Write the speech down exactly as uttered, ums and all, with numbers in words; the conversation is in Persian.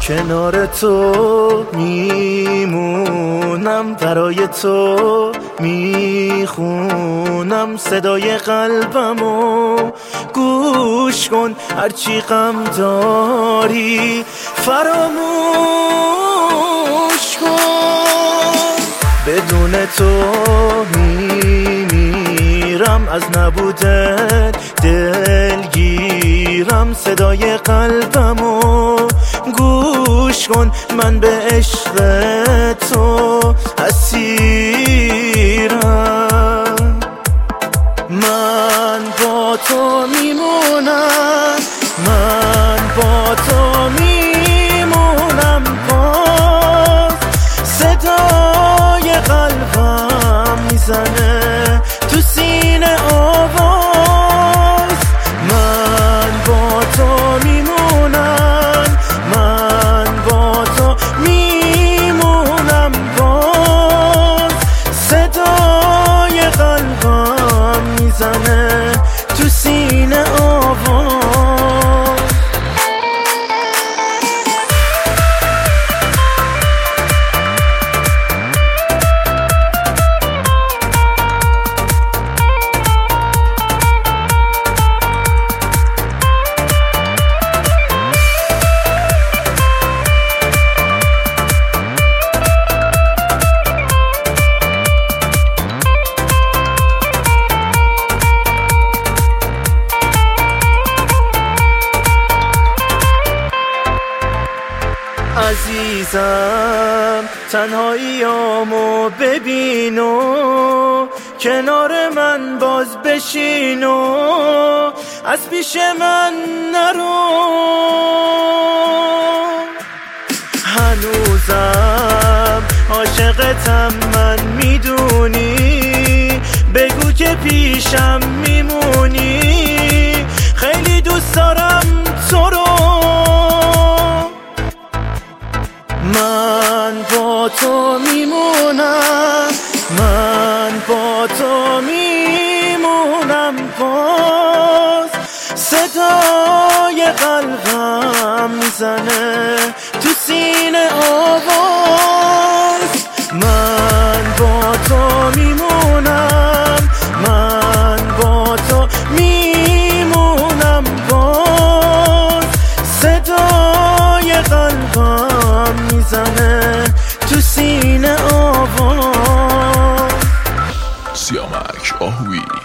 کنار تو میمونم، برای تو میخونم صدای قلبمو. گوش کن هرچی غم داری فراموش کن. بدون تو میمیرم، از نبودت دلگیرم صدای قلبمو. گوش کن من به عشق تو اسیرم. من با تو میمونم، من با تو میمونم، باز صدای قلبم میزنه تو سینه آواز. من با تو میمونم، من با تو میمونم، باز صدای قلبم میزنه تو سینه آواز. عزیزم تنهاییامو ببین و کنار من باز بشین و از پیش من نرو. هنوزم عاشقتم من میدونی، بگو که پیشم میمونی. خیلی دوست دارم تو رو، من با تو میمونم، من با تو میمونم، باز صدای قلبم میزنه تو سینه آواز. من با تو میمونم، من با تو میمونم، باز صدای قلبم میزنه تو سینه آواز. سیامک آهوی